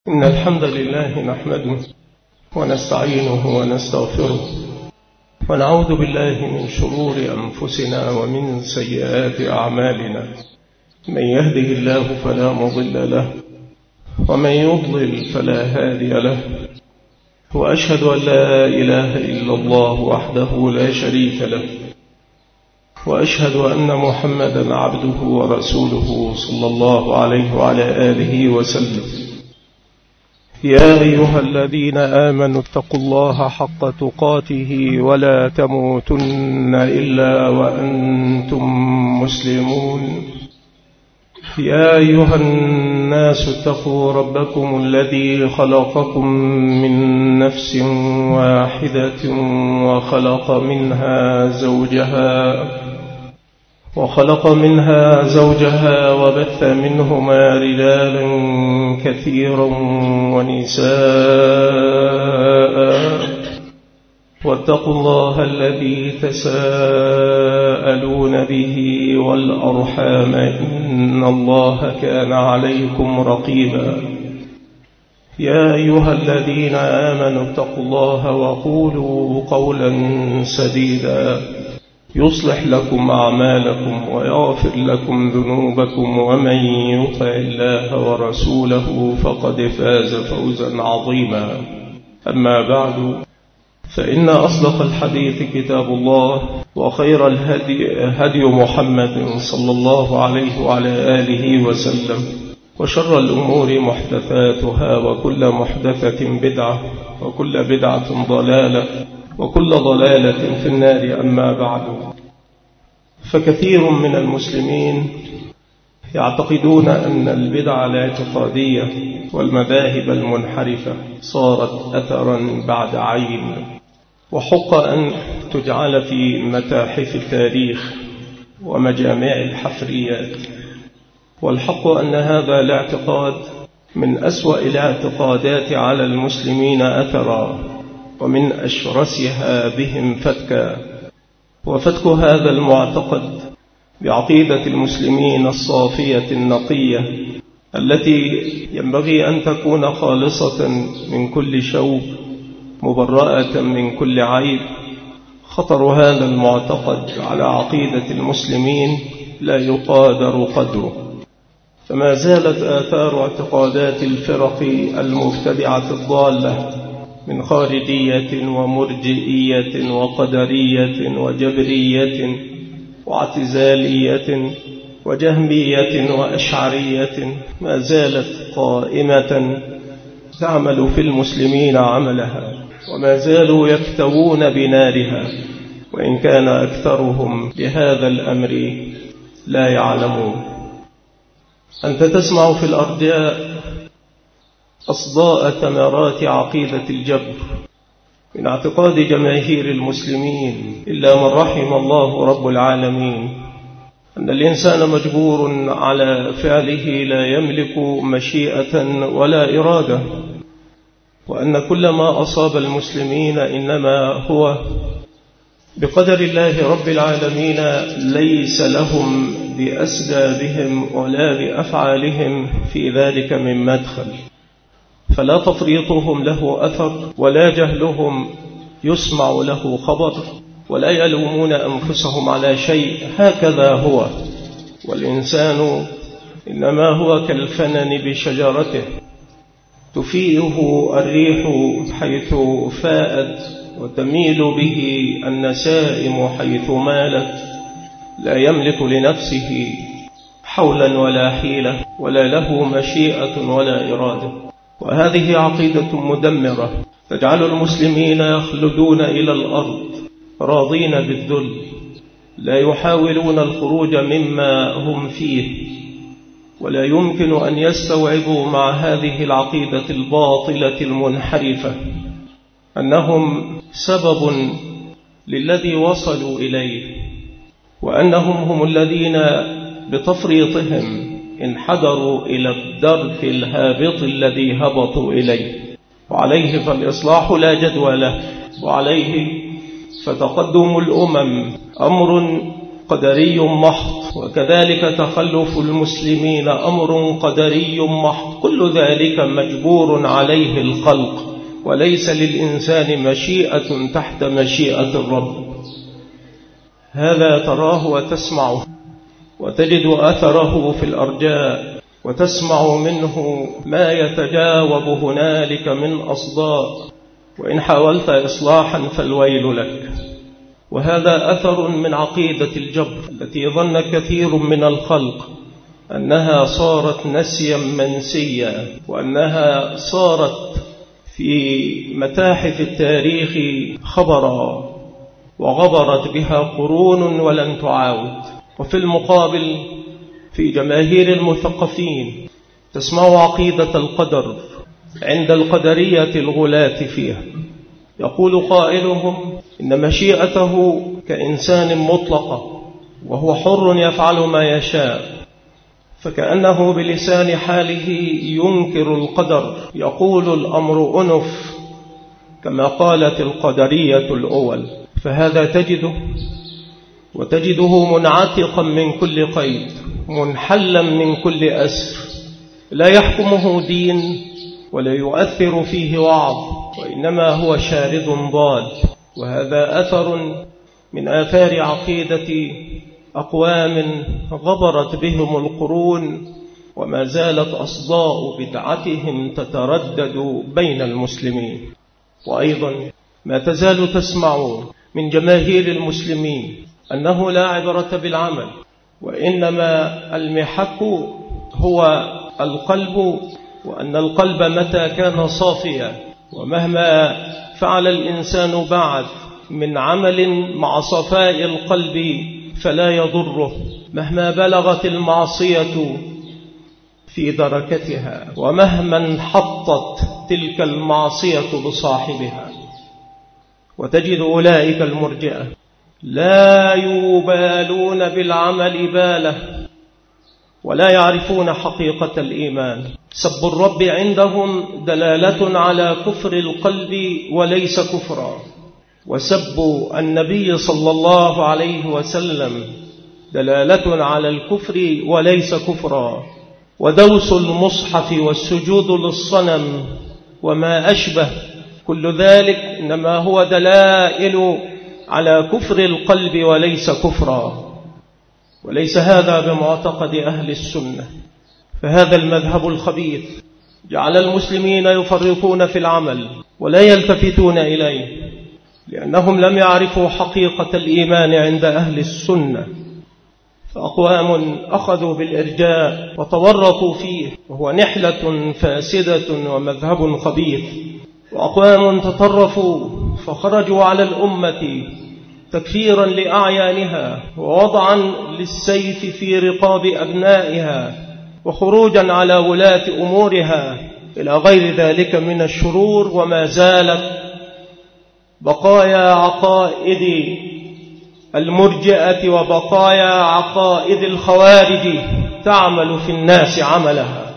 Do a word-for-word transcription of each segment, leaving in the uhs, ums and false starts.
إن الحمد لله نحمده ونستعينه ونستغفره ونعوذ بالله من شرور أنفسنا ومن سيئات أعمالنا. من يهده الله فلا مضل له ومن يضلل فلا هادي له، وأشهد أن لا إله إلا الله وحده لا شريك له، وأشهد أن محمدا عبده ورسوله صلى الله عليه وعلى آله وسلم. يا أيها الذين آمنوا اتقوا الله حق تقاته ولا تموتن إلا وأنتم مسلمون. يا أيها الناس اتقوا ربكم الذي خلقكم من نفس واحدة وخلق منها زوجها وخلق منها زوجها وبث منهما رجالا كثيرا ونساء، واتقوا الله الذي تساءلون به والأرحام إن الله كان عليكم رقيبا. يا أيها الذين آمنوا اتقوا الله وقولوا قولا سديدا يصلح لكم أعمالكم ويغفر لكم ذنوبكم، ومن يطع الله ورسوله فقد فاز فوزا عظيما. أما بعد، فإن أصدق الحديث كتاب الله، وخير الهدي هدي محمد صلى الله عليه وعلى آله وسلم، وشر الأمور محدثاتها، وكل محدثة بدعة، وكل بدعة ضلالة، وكل ضلالة في النار. أما بعد، فكثير من المسلمين يعتقدون أن البدع الاعتقادية والمذاهب المنحرفة صارت أثرا بعد عين، وحق أن تجعل في متاحف التاريخ ومجامع الحفريات. والحق أن هذا الاعتقاد من أسوأ الاعتقادات على المسلمين أثرا، ومن أشرسها بهم فتكا. وفتك هذا المعتقد بعقيدة المسلمين الصافية النقية التي ينبغي أن تكون خالصة من كل شوب، مبرأة من كل عيب. خطر هذا المعتقد على عقيدة المسلمين لا يقادر قدره، فما زالت آثار اعتقادات الفرق المبتدعة الضالة من خارجية ومرجئية وقدرية وجبرية واعتزالية وجهمية وأشعرية، ما زالت قائمة تعمل في المسلمين عملها، وما زالوا يكتوون بنارها، وإن كان أكثرهم بهذا الأمر لا يعلمون. أنت تسمع في الأرجاء أصداء ثمرات عقيدة الجبر من اعتقاد جماهير المسلمين، إلا من رحم الله رب العالمين، أن الإنسان مجبور على فعله لا يملك مشيئة ولا إرادة، وأن كل ما أصاب المسلمين إنما هو بقدر الله رب العالمين، ليس لهم بأسبابهم ولا بأفعالهم في ذلك من مدخل. فلا تفريطهم له أثر، ولا جهلهم يسمع له خبر، ولا يلومون أنفسهم على شيء. هكذا هو، والإنسان إنما هو كالفنن بشجرته، تفيئه الريح حيث فاءت، وتميل به النسائم حيث مالت. لا يملك لنفسه حولا ولا حيلة، ولا له مشيئة ولا إرادة. وهذه عقيدة مدمرة تجعل المسلمين يخلدون إلى الأرض راضين بالذل، لا يحاولون الخروج مما هم فيه، ولا يمكن أن يستوعبوا مع هذه العقيدة الباطلة المنحرفة أنهم سبب للذي وصلوا إليه، وأنهم هم الذين بتفريطهم انحدروا إلى الدرك الهابط الذي هبطوا إليه. وعليه فالإصلاح لا جدوى له، وعليه فتقدم الأمم أمر قدري محض، وكذلك تخلف المسلمين أمر قدري محض. كل ذلك مجبور عليه الخلق، وليس للإنسان مشيئة تحت مشيئة الرب. هذا تراه وتسمعه، وتجد أثره في الأرجاء، وتسمع منه ما يتجاوب هنالك من أصداء، وإن حاولت إصلاحا فالويل لك. وهذا أثر من عقيدة الجبر التي ظن كثير من الخلق أنها صارت نسيا منسيا، وأنها صارت في متاحف التاريخ خبرا، وغبرت بها قرون ولن تعاود. وفي المقابل في جماهير المثقفين تسمع عقيدة القدر عند القدرية الغلاة فيها. يقول قائلهم إن مشيئته كإنسان مطلقة، وهو حر يفعل ما يشاء، فكأنه بلسان حاله ينكر القدر، يقول الأمر أنف كما قالت القدرية الأول. فهذا تجده وتجده منعتقا من كل قيد، منحلا من كل أسر، لا يحكمه دين ولا يؤثر فيه وعظ، وإنما هو شارد ضال. وهذا أثر من آثار عقيدة أقوام غبرت بهم القرون، وما زالت أصداء بدعتهم تتردد بين المسلمين. وأيضا ما تزال تسمع من جماهير المسلمين أنه لا عبرة بالعمل، وإنما المحك هو القلب، وأن القلب متى كان صافيا، ومهما فعل الإنسان بعد من عمل مع صفاء القلب فلا يضره، مهما بلغت المعصية في دركتها، ومهما انحطت تلك المعصية بصاحبها. وتجد أولئك المرجئة لا يبالون بالعمل باله، ولا يعرفون حقيقة الإيمان. سب الرب عندهم دلالة على كفر القلب وليس كفرا، وسب النبي صلى الله عليه وسلم دلالة على الكفر وليس كفرا. ودوس المصحف والسجود للصنم وما أشبه، كل ذلك إنما هو دلائل على كفر القلب وليس كفرا. وليس هذا بمعتقد أهل السنة، فهذا المذهب الخبيث جعل المسلمين يفرطون في العمل ولا يلتفتون إليه، لأنهم لم يعرفوا حقيقة الإيمان عند أهل السنة. فأقوام أخذوا بالإرجاء وتورطوا فيه، وهو نحلة فاسدة ومذهب خبيث. وأقوام تطرفوا فخرجوا على الأمة تكفيرا لأعيانها، ووضعا للسيف في رقاب أبنائها، وخروجا على ولاة أمورها، إلى غير ذلك من الشرور. وما زالت بقايا عقائد المرجئة وبقايا عقائد الخوارج تعمل في الناس عملها.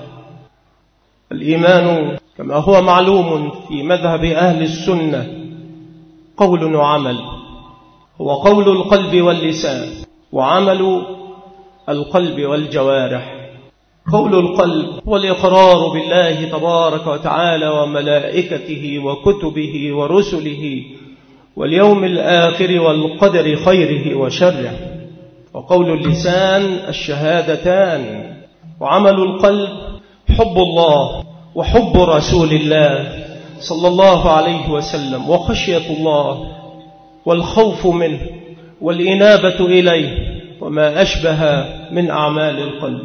الإيمان كما هو معلوم في مذهب أهل السنة قول وعمل، هو قول القلب واللسان، وعمل القلب والجوارح. قول القلب هو الإقرار بالله تبارك وتعالى وملائكته وكتبه ورسله واليوم الآخر والقدر خيره وشره. وقول اللسان الشهادتان. وعمل القلب حب الله وحب رسول الله صلى الله عليه وسلم، وخشية الله والخوف منه والإنابة إليه، وما أشبه من أعمال القلب.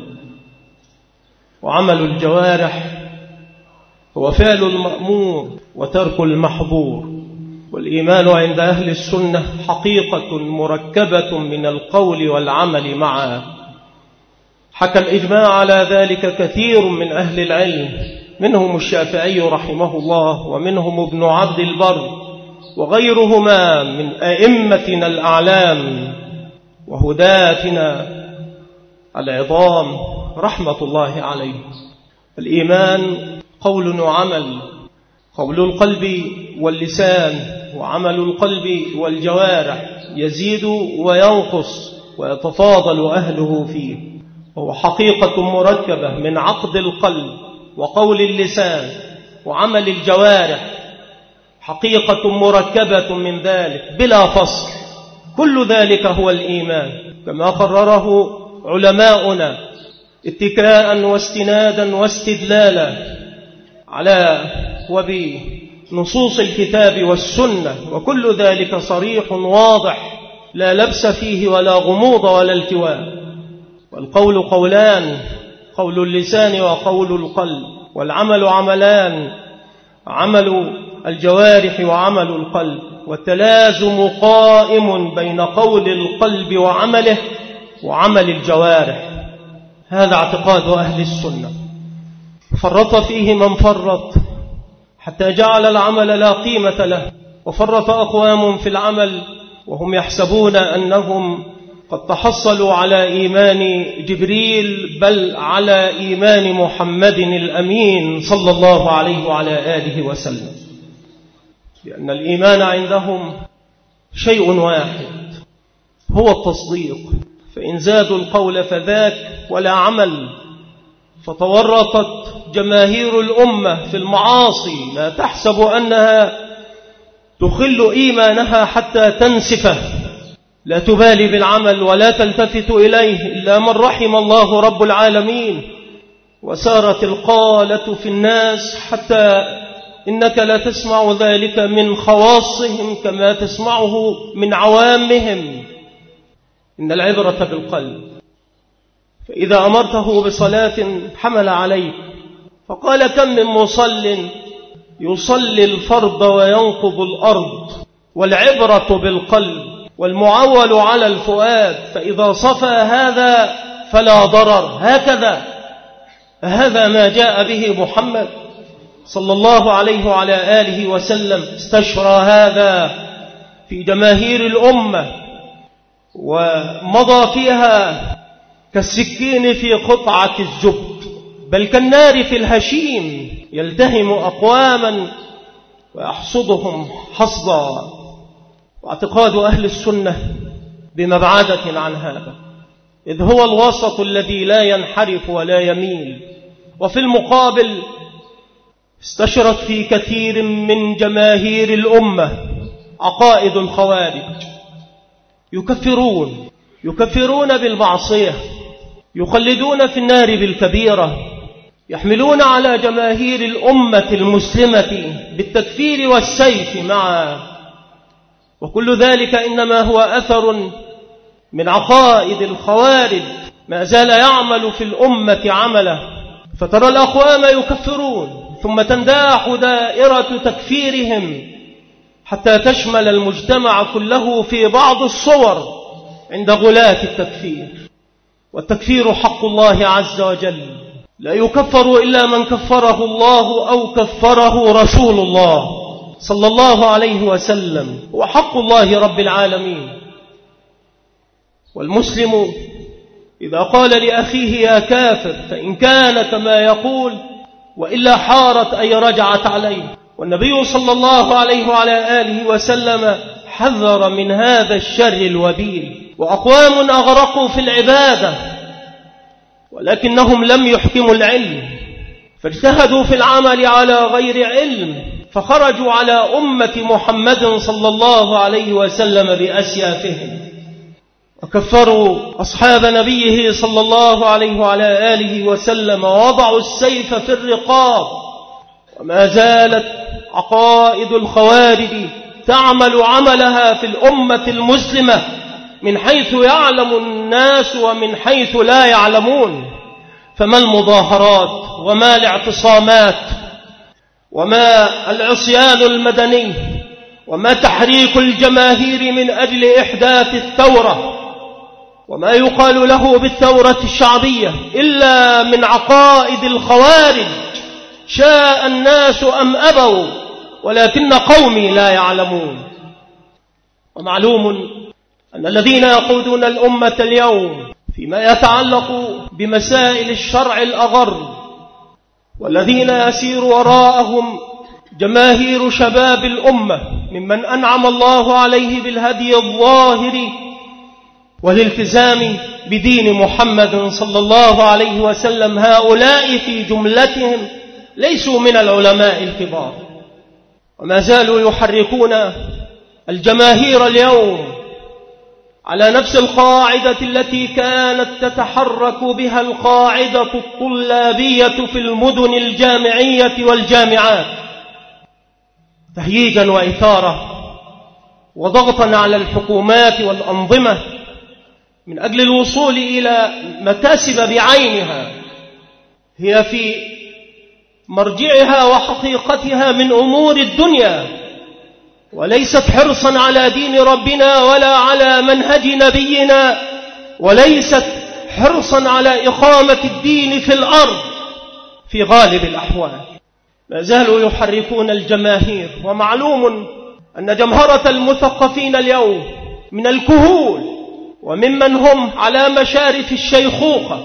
وعمل الجوارح هو فعل المأمور وترك المحظور. والإيمان عند أهل السنة حقيقة مركبة من القول والعمل معا. حكى الإجماع على ذلك كثير من أهل العلم، منهم الشافعي رحمه الله، ومنهم ابن عبد البر، وغيرهما من أئمتنا الأعلام وهداتنا العظام رحمة الله عليه. الإيمان قول وعمل، قول القلب واللسان، وعمل القلب والجوارح، يزيد وينقص ويتفاضل أهله فيه، وهو حقيقة مركبة من عقد القلب وقول اللسان وعمل الجوارح، حقيقة مركبة من ذلك بلا فصل. كل ذلك هو الإيمان كما قرره علماؤنا اتكاء واستنادا واستدلالا على وبنصوص الكتاب والسنة، وكل ذلك صريح واضح لا لبس فيه ولا غموض ولا التواء. والقول قولان، قول اللسان وقول القلب، والعمل عملان، عمل الجوارح وعمل القلب، والتلازم قائم بين قول القلب وعمله وعمل الجوارح. هذا اعتقاد أهل السنة، فرط فيه من فرط حتى جعل العمل لا قيمة له، وفرط أقوام في العمل وهم يحسبون أنهم قد تحصلوا على إيمان جبريل، بل على إيمان محمد الأمين صلى الله عليه وعلى آله وسلم، لأن الإيمان عندهم شيء واحد هو التصديق، فإن زادوا القول فذاك ولا عمل. فتورطت جماهير الأمة في المعاصي، لا تحسب أنها تخل إيمانها حتى تنسفه، لا تبالي بالعمل ولا تلتفت إليه إلا من رحم الله رب العالمين. وسارت القالة في الناس حتى إنك لا تسمع ذلك من خواصهم كما تسمعه من عوامهم. إن العبرة بالقلب، فإذا أمرته بصلاة حمل عليك، فقال كم من مصل يصلي الفرض وينقض الأرض. والعبرة بالقلب، والمعول على الفؤاد، فإذا صفى هذا فلا ضرر. هكذا هذا ما جاء به محمد صلى الله عليه وعلى آله وسلم، استشرى هذا في جماهير الأمة ومضى فيها كالسكين في قطعة الزبد، بل كالنار في الهشيم، يلتهم أقواما ويحصدهم حصدا. واعتقاد أهل السنة بمبعدة عن هذا، إذ هو الوسط الذي لا ينحرف ولا يميل. وفي المقابل استشرت في كثير من جماهير الأمة عقائد الخوارج، يكفرون يكفرون بالمعصية، يخلدون في النار بالكبيرة، يحملون على جماهير الأمة المسلمة بالتكفير والسيف معا. وكل ذلك إنما هو أثر من عقائد الخوارج ما زال يعمل في الأمة عمله. فترى الأقوام يكفرون ثم تنداح دائرة تكفيرهم حتى تشمل المجتمع كله في بعض الصور عند غلاة التكفير. والتكفير حق الله عز وجل، لا يكفر إلا من كفره الله أو كفره رسول الله صلى الله عليه وسلم، هو حق الله رب العالمين. والمسلم إذا قال لأخيه يا كافر فإن كان كما يقول وإلا حارت أي رجعت عليه. والنبي صلى الله عليه وعلى آله وسلم حذر من هذا الشر الوبيل. وأقوام أغرقوا في العبادة ولكنهم لم يحكموا العلم، فاجتهدوا في العمل على غير علم، فخرجوا على أمة محمد صلى الله عليه وسلم بأسيافهم، وكفروا أصحاب نبيه صلى الله عليه وعلى آله وسلم، ووضعوا السيف في الرقاب. وما زالت عقائد الخوارج تعمل عملها في الأمة المسلمة من حيث يعلم الناس ومن حيث لا يعلمون. فما المظاهرات وما الاعتصامات وما العصيان المدني وما تحريك الجماهير من أجل إحداث الثورة وما يقال له بالثورة الشعبية إلا من عقائد الخوارج، شاء الناس أم أبوا، ولكن قومي لا يعلمون. ومعلوم أن الذين يقودون الأمة اليوم فيما يتعلق بمسائل الشرع الأغر، والذين يسير وراءهم جماهير شباب الأمة ممن أنعم الله عليه بالهدي الظاهر والالتزام بدين محمد صلى الله عليه وسلم. هؤلاء في جملتهم ليسوا من العلماء الكبار، وما زالوا يحركون الجماهير اليوم على نفس القاعدة التي كانت تتحرك بها القاعدة الطلابية في المدن الجامعية والجامعات، تهييجا وإثارة وضغطا على الحكومات والأنظمة من أجل الوصول إلى مكاسب بعينها هي في مرجعها وحقيقتها من أمور الدنيا، وليست حرصا على دين ربنا ولا على منهج نبينا، وليست حرصا على إقامة الدين في الأرض في غالب الأحوال. ما زالوا يحركون الجماهير، ومعلوم أن جمهرة المثقفين اليوم من الكهول وممن هم على مشارف الشيخوخة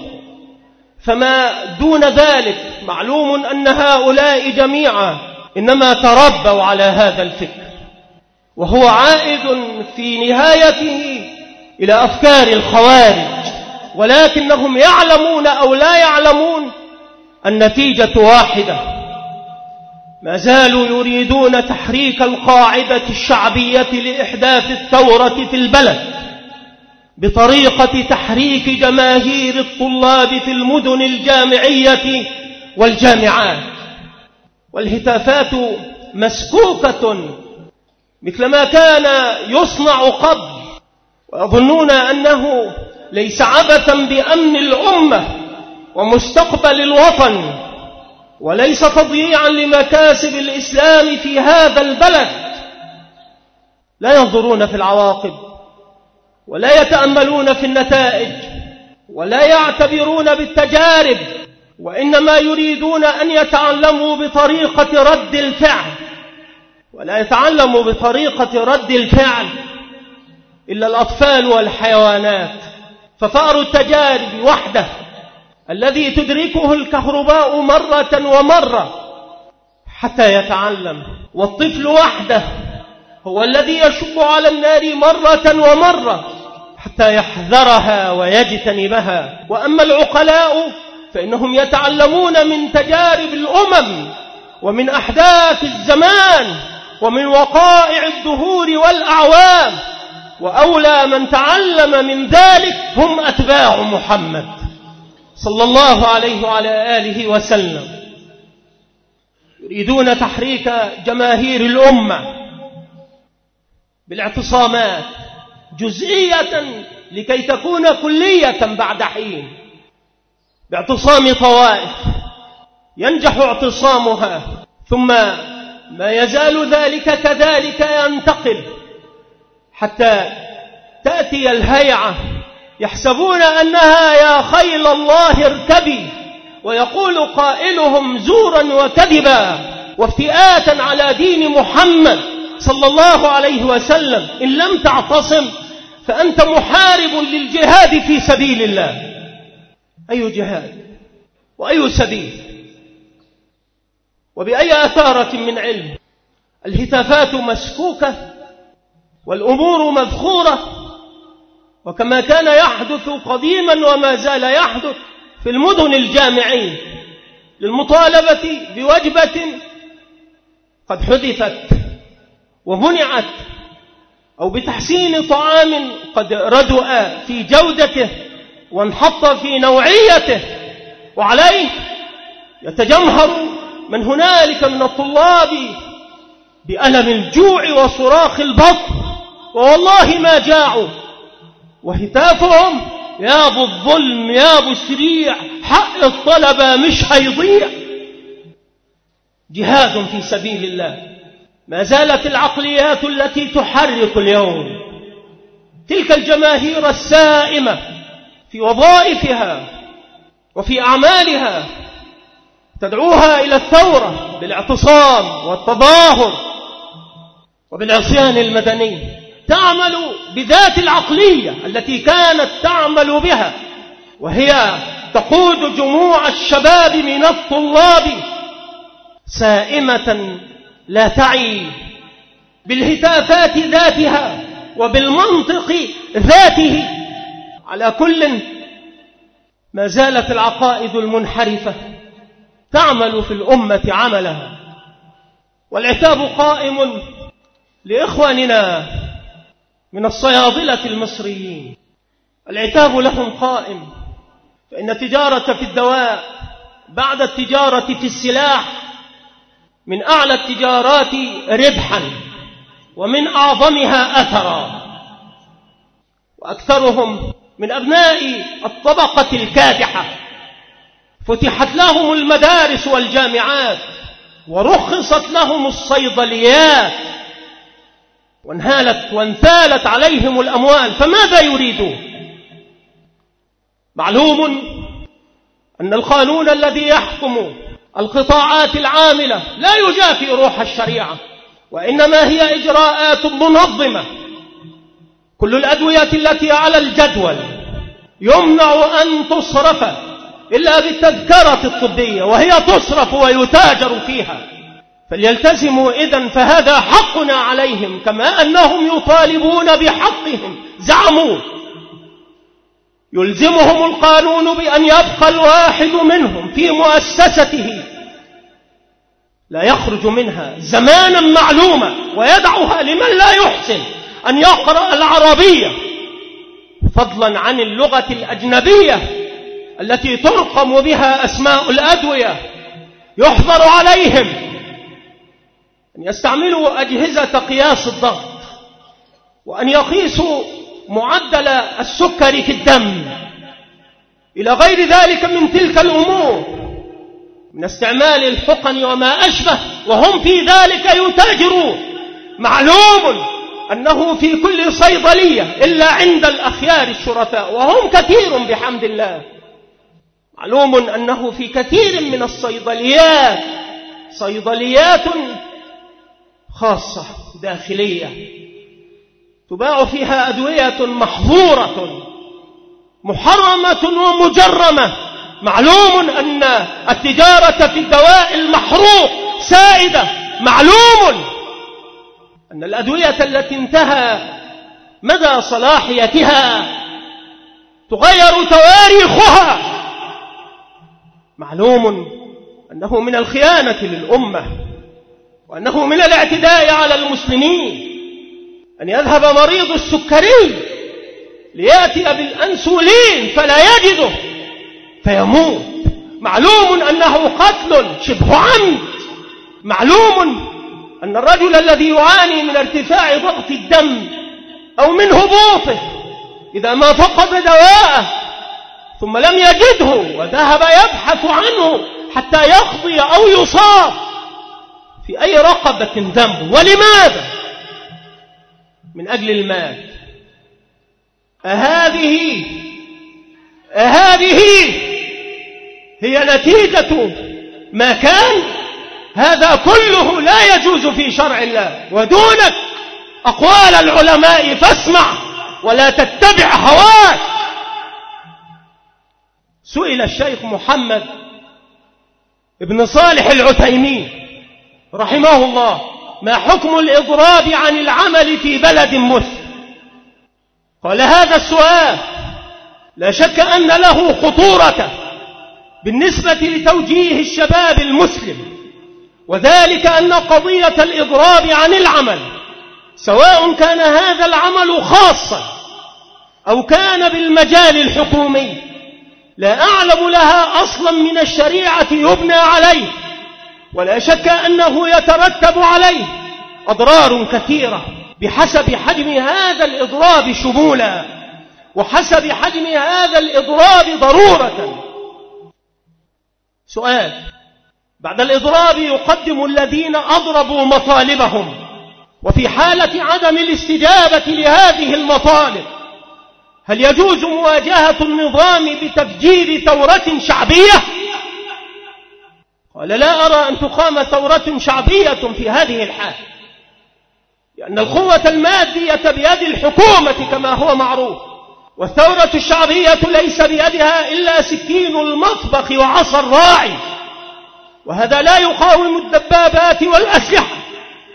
فما دون ذلك، معلوم أن هؤلاء جميعا إنما تربوا على هذا الفكر، وهو عائد في نهايته إلى أفكار الخوارج، ولكنهم يعلمون أو لا يعلمون النتيجة واحدة. ما زالوا يريدون تحريك القاعدة الشعبية لإحداث الثورة في البلد بطريقة تحريك جماهير الطلاب في المدن الجامعية والجامعات، والهتافات مسكوكة مثلما كان يصنع قبل، ويظنون أنه ليس عبثا بأمن الأمة ومستقبل الوطن، وليس تضييعا لمكاسب الإسلام في هذا البلد. لا ينظرون في العواقب، ولا يتأملون في النتائج، ولا يعتبرون بالتجارب، وإنما يريدون أن يتعلموا بطريقة رد الفعل، ولا يتعلموا بطريقة رد الفعل إلا الأطفال والحيوانات. ففأر التجارب وحده الذي تدركه الكهرباء مرة ومرة حتى يتعلم، والطفل وحده هو الذي يشب على النار مرة ومرة حتى يحذرها ويجتنبها. وأما العقلاء فإنهم يتعلمون من تجارب الأمم ومن أحداث الزمان ومن وقائع الدهور والأعوام، وأولى من تعلم من ذلك هم أتباع محمد صلى الله عليه وعلى آله وسلم. يريدون تحريك جماهير الأمة بالاعتصامات جزئية لكي تكون كلية بعد حين، باعتصام طوائف ينجح اعتصامها، ثم ما يزال ذلك كذلك ينتقل حتى تأتي الهيعة يحسبون أنها يا خيل الله اركبي، ويقول قائلهم زورا وكذبا وافتئاتا على دين محمد صلى الله عليه وسلم: إن لم تعتصم فأنت محارب للجهاد في سبيل الله. أي جهاد وأي سبيل وبأي أثارة من علم؟ الهتافات مسكوكة والأمور مذخورة، وكما كان يحدث قديما وما زال يحدث في المدن الجامعية للمطالبة بوجبة قد حدثت ومنعت، أو بتحسين طعام قد ردؤ في جودته وانحط في نوعيته، وعليه يتجمهر من هنالك من الطلاب بألم الجوع وصراخ البطن، ووالله ما جاعوا، وهتافهم يا ابو الظلم يا ابو السريع، حق الطلبة مش هيضيع. جهاد في سبيل الله. ما زالت العقليات التي تحرك اليوم تلك الجماهير السائمة في وظائفها وفي أعمالها تدعوها إلى الثورة بالاعتصام والتظاهر وبالعصيان المدني، تعمل بذات العقلية التي كانت تعمل بها، وهي تقود جموع الشباب من الطلاب سائمة لا تعي بالهتافات ذاتها وبالمنطق ذاته، على كل، ما زالت العقائد المنحرفة تعمل في الأمة عملها، والعتاب قائم لإخواننا من الصيادلة المصريين، العتاب لهم قائم، فإن التجارة في الدواء بعد التجارة في السلاح من أعلى التجارات ربحا ومن أعظمها أثرا، وأكثرهم من أبناء الطبقة الكادحة فتحت لهم المدارس والجامعات ورخصت لهم الصيدليات وانهالت وانثالت عليهم الأموال، فماذا يريدون؟ معلوم أن القانون الذي يحكم القطاعات العاملة لا يجافي روح الشريعة، وإنما هي إجراءات منظمة. كل الأدوية التي على الجدول يمنع أن تصرف إلا بالتذكرة الطبية، وهي تصرف ويتاجر فيها، فليلتزموا إذن، فهذا حقنا عليهم كما أنهم يطالبون بحقهم. زعموا يلزمهم القانون بأن يبقى الواحد منهم في مؤسسته لا يخرج منها زمانا معلوما ويدعها لمن لا يحسن أن يقرأ العربية، فضلا عن اللغة الأجنبية التي ترقم بها أسماء الأدوية. يحظر عليهم أن يستعملوا أجهزة قياس الضغط، وأن يقيسوا معدل السكر في الدم، إلى غير ذلك من تلك الأمور، من استعمال الحقن وما أشبه، وهم في ذلك يتاجرون. معلوم أنه في كل صيدلية إلا عند الأخيار الشرفاء، وهم كثير بحمد الله، معلوم أنه في كثير من الصيدليات صيدليات خاصة داخلية تباع فيها أدوية محظورة محرمة ومجرمة. معلوم أن التجارة في الدواء المحروق سائدة. معلوم أن الأدوية التي انتهى مدى صلاحيتها تغير تواريخها. معلوم أنه من الخيانة للأمة، وأنه من الاعتداء على المسلمين أن يذهب مريض السكري ليأتي بالأنسولين فلا يجده فيموت. معلوم أنه قتل شبه عمد. معلوم أن الرجل الذي يعاني من ارتفاع ضغط الدم أو من هبوطه إذا ما فقد دواءه ثم لم يجده وذهب يبحث عنه حتى يقضي أو يصاب في أي رقبة دم. ولماذا؟ من أجل المال. أهذه أهذه هي نتيجة ما كان؟ هذا كله لا يجوز في شرع الله. ودونك أقوال العلماء فاسمع ولا تتبع هواك. سئل الشيخ محمد ابن صالح العثيمين رحمه الله: ما حكم الإضراب عن العمل في بلد مسلم؟ قال: هذا السؤال لا شك أن له خطورة بالنسبة لتوجيه الشباب المسلم، وذلك أن قضية الإضراب عن العمل سواء كان هذا العمل خاصا أو كان بالمجال الحكومي لا أعلم لها أصلا من الشريعة يبنى عليه، ولا شك أنه يترتب عليه أضرار كثيرة بحسب حجم هذا الإضراب شمولا، وحسب حجم هذا الإضراب ضرورة. سؤال: بعد الإضراب يقدم الذين أضربوا مطالبهم، وفي حالة عدم الاستجابة لهذه المطالب هل يجوز مواجهة النظام بتفجير ثورة شعبية؟ قال: لا أرى أن تقام ثورة شعبية في هذه الحال، لأن القوة المادية بيد الحكومة كما هو معروف، والثورة الشعبية ليس بيدها إلا سكين المطبخ وعصا الراعي، وهذا لا يقاوم الدبابات والأسلحة.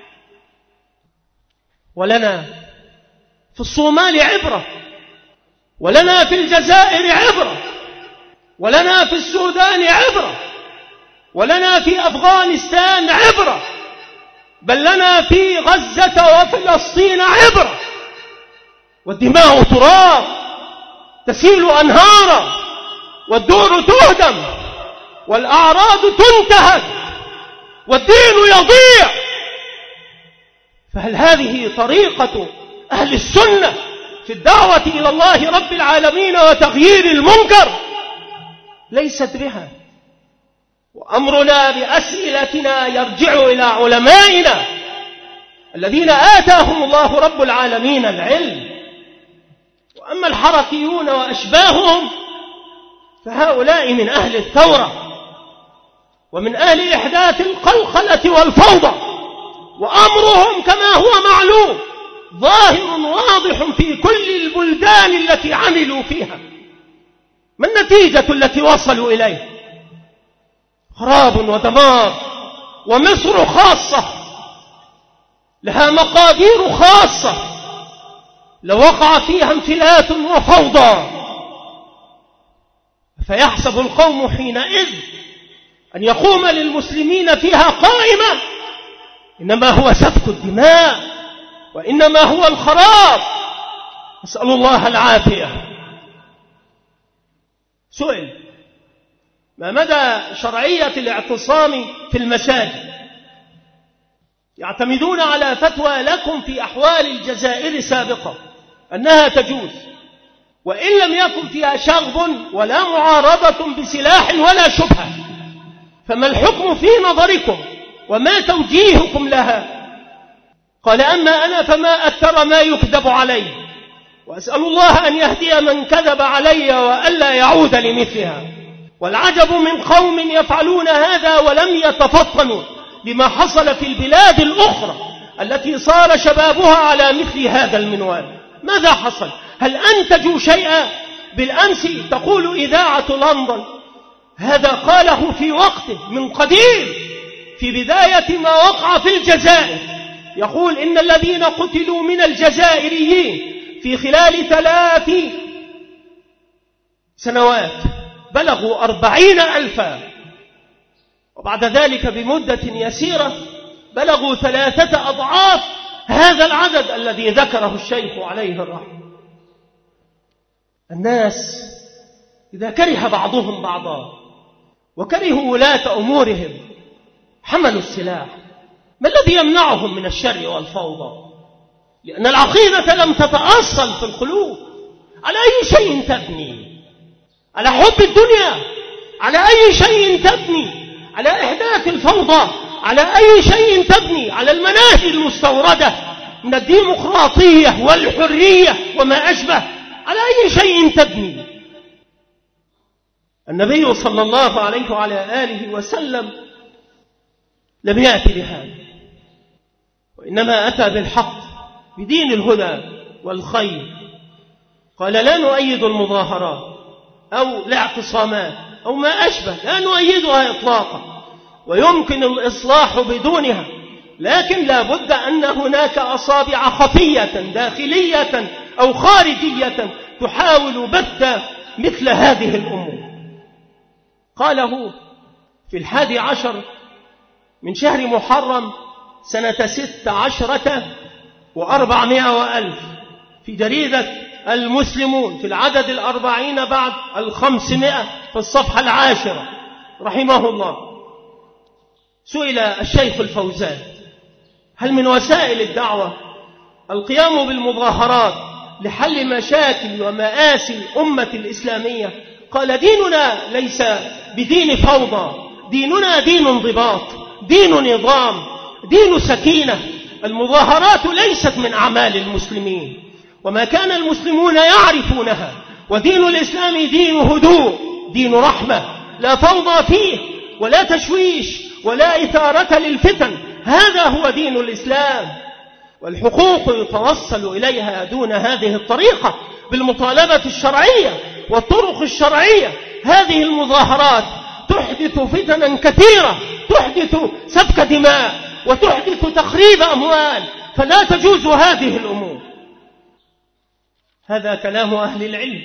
ولنا في الصومال عبرة، ولنا في الجزائر عبرة، ولنا في السودان عبرة، ولنا في أفغانستان عبرة، بل لنا في غزة وفلسطين عبرة. والدماء تراب تسيل أنهارا، والدور تهدم، والأعراض تنتهك، والدين يضيع. فهل هذه طريقة أهل السنة في الدعوة إلى الله رب العالمين وتغيير المنكر؟ ليست بها. وأمرنا بأسئلتنا يرجع إلى علمائنا الذين آتاهم الله رب العالمين العلم. وأما الحركيون وأشباههم فهؤلاء من أهل الثورة ومن أهل إحداث القلقلة والفوضى، وأمرهم كما هو معلوم ظاهر واضح في كل البلدان التي عملوا فيها. ما النتيجة التي وصلوا إليه؟ خراب ودمار. ومصر خاصة لها مقادير خاصة، لو وقع فيها انفلات وفوضى فيحسب القوم حينئذ أن يقوم للمسلمين فيها قائمة إنما هو سفك الدماء، وإنما هو الخراب. نسأل الله العافية. سئل: ما مدى شرعية الاعتصام في المساجد؟ يعتمدون على فتوى لكم في أحوال الجزائر سابقة أنها تجوز، وإن لم يكن فيها شغب ولا معارضة بسلاح ولا شبهة، فما الحكم في نظركم وما توجيهكم لها؟ قال: أما أنا فما أكثر ما يكذب علي، وأسأل الله أن يهدي من كذب علي وألا يعود لمثلها. والعجب من قوم يفعلون هذا ولم يتفطنوا لما حصل في البلاد الأخرى التي صار شبابها على مثل هذا المنوال. ماذا حصل؟ هل أنتجوا شيئا؟ بالأمس تقول إذاعة لندن، هذا قاله في وقته من قديم في بداية ما وقع في الجزائر، يقول إن الذين قتلوا من الجزائريين في خلال ثلاث سنوات بلغوا أربعين ألفا، وبعد ذلك بمدة يسيرة بلغوا ثلاثة أضعاف هذا العدد الذي ذكره الشيخ عليه الرحمة. الناس إذا كره بعضهم بعضا وكرهوا ولاة أمورهم حملوا السلاح. ما الذي يمنعهم من الشر والفوضى؟ لأن العقيدة لم تتأصل في القلوب. على أي شيء تبني؟ على حب الدنيا؟ على أي شيء تبني؟ على إحداث الفوضى؟ على أي شيء تبني؟ على المناهج المستوردة من الديمقراطية والحرية وما أشبه. على أي شيء تبني؟ النبي صلى الله عليه وعلى آله وسلم لم يأتي بهذا، وإنما أتى بالحق بدين الهدى والخير. قال: لا نؤيد المظاهرات أو الاعتصامات أو ما أشبه، لا نؤيدها إطلاقا، ويمكن الإصلاح بدونها، لكن لا بد أن هناك أصابع خفية داخلية أو خارجية تحاول بث مثل هذه الأمور. قاله في الحادي عشر من شهر محرم سنة ست عشرة وأربعمائة وألف في جريدة المسلمون في العدد الأربعين بعد الخمسمائة في الصفحة العاشرة رحمه الله. سئل الشيخ الفوزان: هل من وسائل الدعوة القيام بالمظاهرات لحل مشاكل ومآسي الأمة الإسلامية؟ قال: ديننا ليس بدين فوضى، ديننا دين انضباط، دين نظام، دين سكينة. المظاهرات ليست من أعمال المسلمين وما كان المسلمون يعرفونها، ودين الإسلام دين هدوء، دين رحمة، لا فوضى فيه ولا تشويش ولا إثارة للفتن. هذا هو دين الإسلام. والحقوق يتوصل إليها دون هذه الطريقة بالمطالبة الشرعية والطرق الشرعية. هذه المظاهرات تحدث فتنا كثيرة، تحدث سفك دماء وتحدث تخريب أموال، فلا تجوز هذه الأمور. هذا كلام أهل العلم.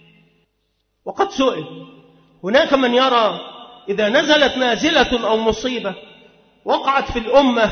وقد سئل، هناك من يرى إذا نزلت نازلة أو مصيبة وقعت في الأمة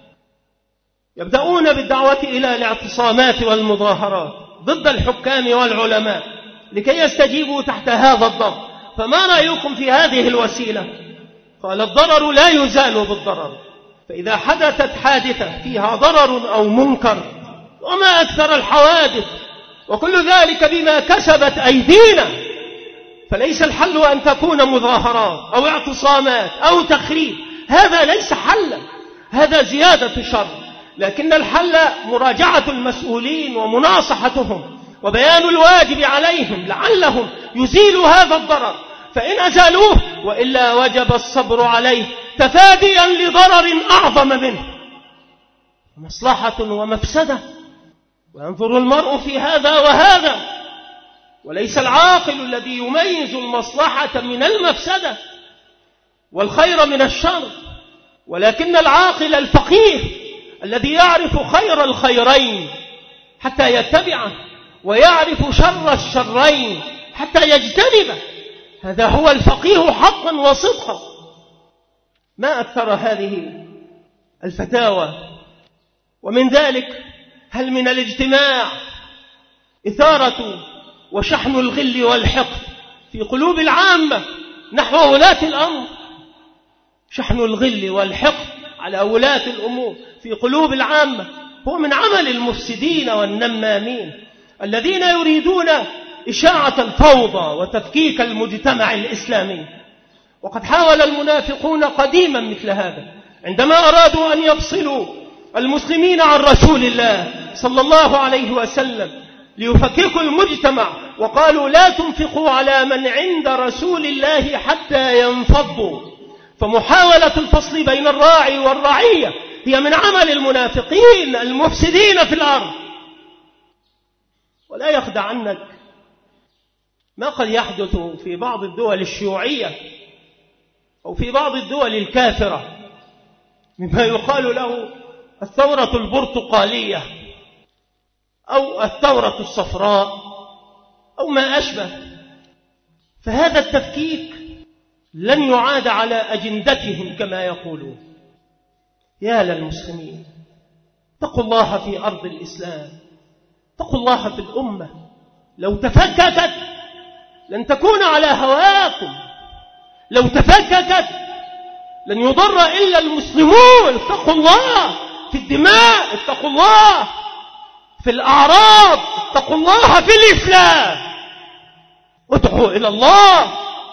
يبدأون بالدعوة إلى الاعتصامات والمظاهرات ضد الحكام والعلماء لكي يستجيبوا تحت هذا الضغط، فما رأيكم في هذه الوسيلة؟ قال: الضرر لا يزال بالضرر، فإذا حدثت حادثة فيها ضرر أو منكر، وما أكثر الحوادث وكل ذلك بما كسبت أيدينا، فليس الحل أن تكون مظاهرات أو اعتصامات أو تخريب، هذا ليس حلا، هذا زيادة شر. لكن الحل مراجعة المسؤولين ومناصحتهم وبيان الواجب عليهم لعلهم يزيلوا هذا الضرر، فإن أزالوه وإلا وجب الصبر عليه تفاديا لضرر أعظم منه. مصلحة ومفسدة، وينظر المرء في هذا وهذا، وليس العاقل الذي يميز المصلحة من المفسدة والخير من الشر، ولكن العاقل الفقيه الذي يعرف خير الخيرين حتى يتبعه ويعرف شر الشرين حتى يجتنبه، هذا هو الفقيه حقا وصدقا. ما أكثر هذه الفتاوى. ومن ذلك: هل من الاجتماع إثارة وشحن الغل والحقد في قلوب العامة نحو ولاة الأمر؟ شحن الغل والحقد على ولاة الأمور في قلوب العامة هو من عمل المفسدين والنمامين الذين يريدون إشاعة الفوضى وتفكيك المجتمع الإسلامي. وقد حاول المنافقون قديما مثل هذا عندما أرادوا أن يفصلوا المسلمين عن رسول الله صلى الله عليه وسلم ليفككوا المجتمع، وقالوا: لا تنفقوا على من عند رسول الله حتى ينفضوا. فمحاولة الفصل بين الراعي والرعية هي من عمل المنافقين المفسدين في الأرض. ولا يخدع عنك ما قد يحدث في بعض الدول الشيوعية أو في بعض الدول الكافرة مما يقال له الثورة البرتقالية أو الثورة الصفراء أو ما أشبه. فهذا التفكيك لن يعاد على أجندتهم كما يقولون. يا للمسلمين، اتقوا الله في أرض الإسلام، اتقوا الله في الأمة. لو تفككت لن تكون على هواكم، لو تفككت لن يضر إلا المسلمون. اتقوا الله في الدماء، اتقوا الله في الأعراض، اتقوا الله في الإسلام، ادعوا إلى الله.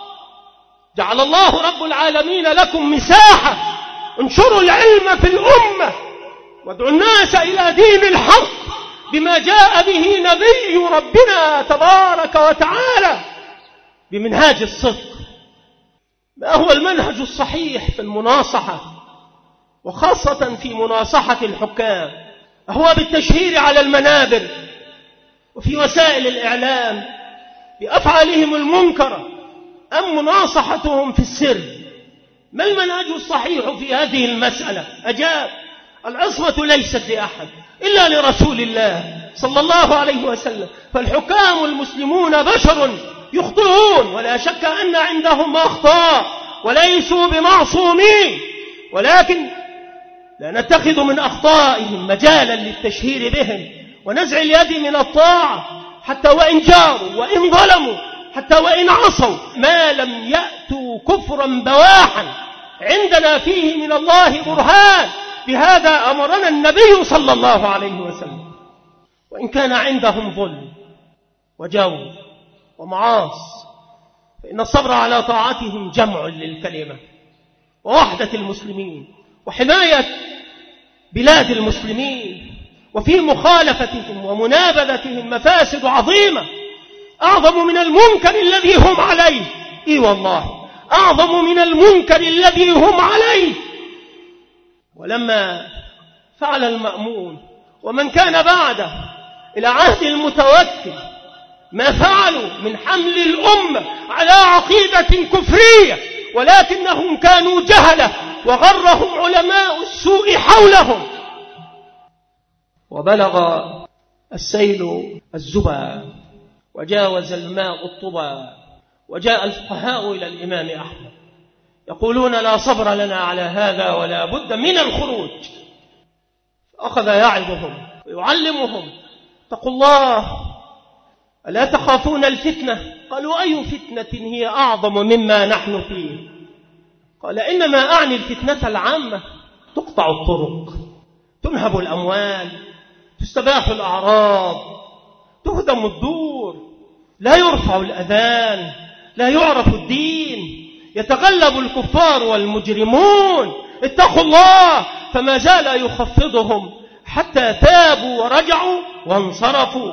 جعل الله رب العالمين لكم مساحة، انشروا العلم في الأمة وادعوا الناس إلى دين الحق بما جاء به نبي ربنا تبارك وتعالى بمنهاج الصدق. ما هو المنهج الصحيح في المناصحة، وخاصة في مناصحة الحكام؟ هو بالتشهير على المنابر وفي وسائل الإعلام بأفعالهم المنكرة، أم مناصحتهم في السر؟ ما المنهج الصحيح في هذه المسألة؟ أجاب: العصمة ليست لأحد إلا لرسول الله صلى الله عليه وسلم، فالحكام المسلمون بشر يخطئون، ولا شك أن عندهم أخطاء وليسوا بمعصومين، ولكن لا نتخذ من أخطائهم مجالا للتشهير بهم ونزع اليد من الطاعة، حتى وإن جاروا وإن ظلموا، حتى وإن عصوا، ما لم يأتوا كفرا بواحا عندنا فيه من الله برهان. بهذا أمرنا النبي صلى الله عليه وسلم. وإن كان عندهم ظلم وجور ومعاص، فإن الصبر على طاعتهم جمع للكلمة ووحدة المسلمين وحماية بلاد المسلمين. وفي مخالفتهم ومنابذتهم مفاسد عظيمة أعظم من المنكر الذي هم عليه. إي والله، أعظم من المنكر الذي هم عليه. ولما فعل المأمون ومن كان بعده إلى عهد المتوكل ما فعلوا من حمل الأمة على عقيدة كفرية، ولكنهم كانوا جهلة وغرهم علماء السوء حولهم. وبلغ السيل الزبا وجاوز الماء الطبا، وجاء الفقهاء إلى الإمام أحمد يقولون لا صبر لنا على هذا ولا بد من الخروج. أخذ يعظهم ويعلمهم اتقوا الله ألا تخافون الفتنة؟ قالوا أي فتنة هي أعظم مما نحن فيه؟ قال إنما أعني الفتنة العامة، تقطع الطرق، تنهب الأموال، تستباح الأعراض، تهدم الدور، لا يرفع الأذان، لا يعرف الدين، يتغلب الكفار والمجرمون. اتقوا الله. فما زال يخفضهم حتى تابوا ورجعوا وانصرفوا.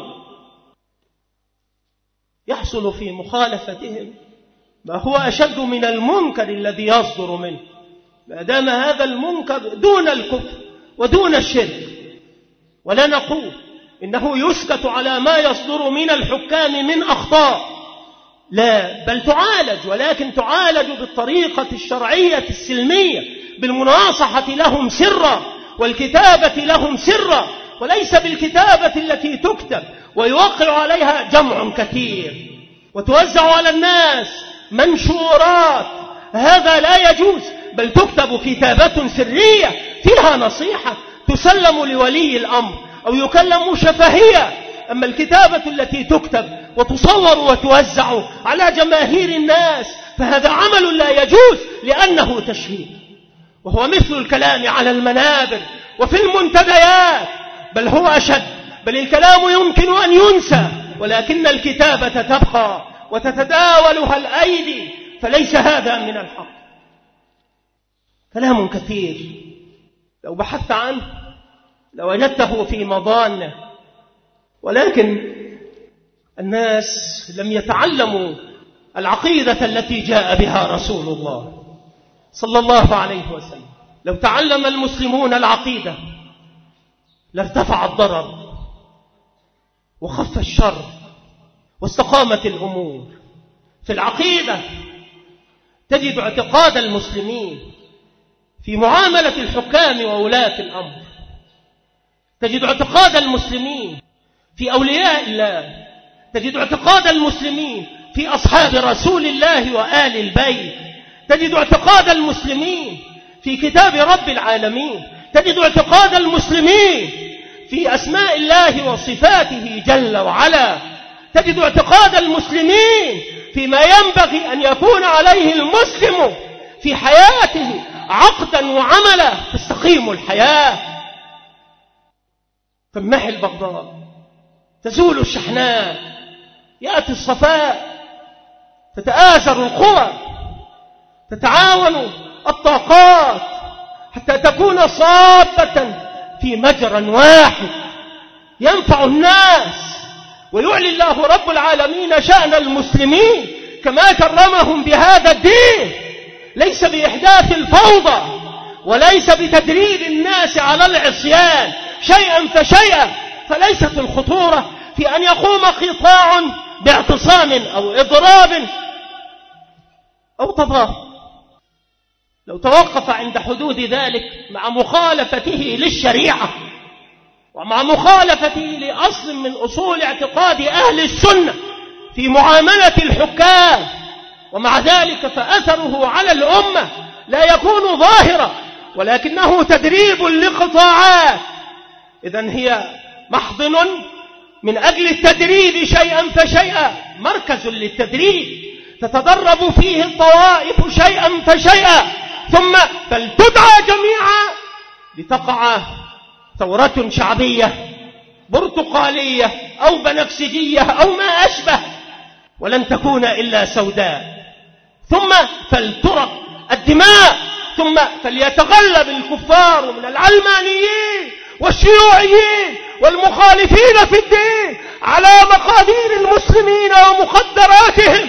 يحصل في مخالفتهم ما هو أشد من المنكر الذي يصدر منه، ما دام هذا المنكر دون الكفر ودون الشرك. ولا نقول إنه يسكت على ما يصدر من الحكام من أخطاء، لا، بل تعالج، ولكن تعالج بالطريقة الشرعية السلمية، بالمناصحة لهم سرا والكتابة لهم سرا، وليس بالكتابة التي تكتب ويوقع عليها جمع كثير وتوزع على الناس منشورات. هذا لا يجوز، بل تكتب كتابة سرية فيها نصيحة تسلم لولي الأمر أو يكلم شفهية. أما الكتابة التي تكتب وتصور وتوزع على جماهير الناس فهذا عمل لا يجوز، لأنه تشهير، وهو مثل الكلام على المنابر وفي المنتديات، بل هو أشد، بل الكلام يمكن أن ينسى، ولكن الكتابة تبقى وتتداولها الأيدي، فليس هذا من الحق. كلام كثير لو بحثت عنه لوجدته في مضانه، ولكن الناس لم يتعلموا العقيدة التي جاء بها رسول الله صلى الله عليه وسلم. لو تعلم المسلمون العقيدة لارتفع الضرر وخف الشر واستقامت الأمور. في العقيدة تجد اعتقاد المسلمين في معاملة الحكام وولاة الأمر، تجد اعتقاد المسلمين في أولياء الله، تجد اعتقاد المسلمين في أصحاب رسول الله وآل البيت، تجد اعتقاد المسلمين في كتاب رب العالمين، تجد اعتقاد المسلمين في أسماء الله وصفاته جل وعلا، تجد اعتقاد المسلمين فيما ينبغي أن يكون عليه المسلم في حياته عقدا وعملا تستقيم الحياة، تمحي البغضاء، تزول الشحناء، يأتي الصفاء، تتآزر القوى، تتعاون الطاقات حتى تكون صابة في مجرى واحد ينفع الناس، ويعلي الله رب العالمين شأن المسلمين كما كرمهم بهذا الدين، ليس بإحداث الفوضى وليس بتدريب الناس على العصيان شيئا فشيئا. فليست الخطورة في أن يقوم قطاع باعتصام أو إضراب أو تظاهر، لو توقف عند حدود ذلك مع مخالفته للشريعة ومع مخالفته لأصل من أصول اعتقاد أهل السنة في معاملة الحكام، ومع ذلك فأثره على الأمة لا يكون ظاهرا ولكنه تدريب لقطاعات. إذن هي محضن من أجل التدريب شيئا فشيئا، مركز للتدريب تتدرب فيه الطوائف شيئا فشيئا، ثم فلتدعى جميعا لتقع ثورة شعبية برتقالية أو بنفسجية أو ما أشبه، ولن تكون إلا سوداء، ثم فلترق الدماء، ثم فليتغلب الكفار من العلمانيين والشيوعيين والمخالفين في الدين على مقادير المسلمين ومقدراتهم،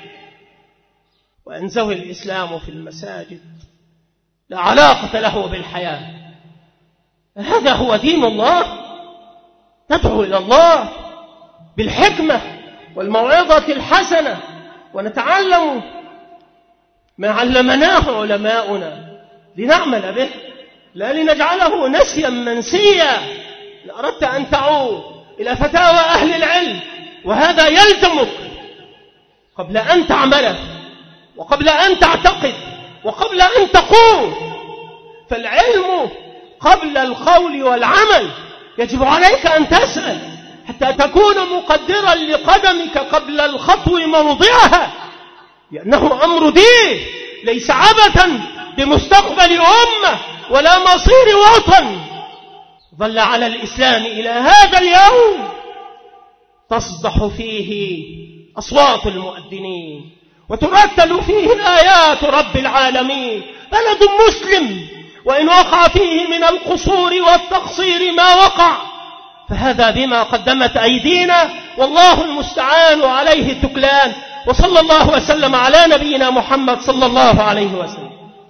وأنزوي الإسلام في المساجد لا علاقة له بالحياة. هذا هو دين الله. ندعو إلى الله بالحكمة والموعظة الحسنة، ونتعلم ما علمناه علماؤنا لنعمل به، لا لنجعله نسيا منسيا. إن أردت أن تعود إلى فتاوى أهل العلم، وهذا يلزمك قبل أن تعمله وقبل أن تعتقد وقبل أن تقول. فالعلم قبل القول والعمل. يجب عليك أن تسأل حتى تكون مقدرا لقدمك قبل الخطو موضعها، لأنه أمر دين ليس عبثا بمستقبل أمة ولا مصير وطن. ظل على الإسلام إلى هذا اليوم تصدح فيه أصوات المؤذنين وترتل فيه الآيات رب العالمين. بلد مسلم وإن وقع فيه من القصور والتقصير ما وقع فهذا بما قدمت أيدينا، والله المستعان عليه التكلان. وصلى الله وسلم على نبينا محمد صلى الله عليه وسلم.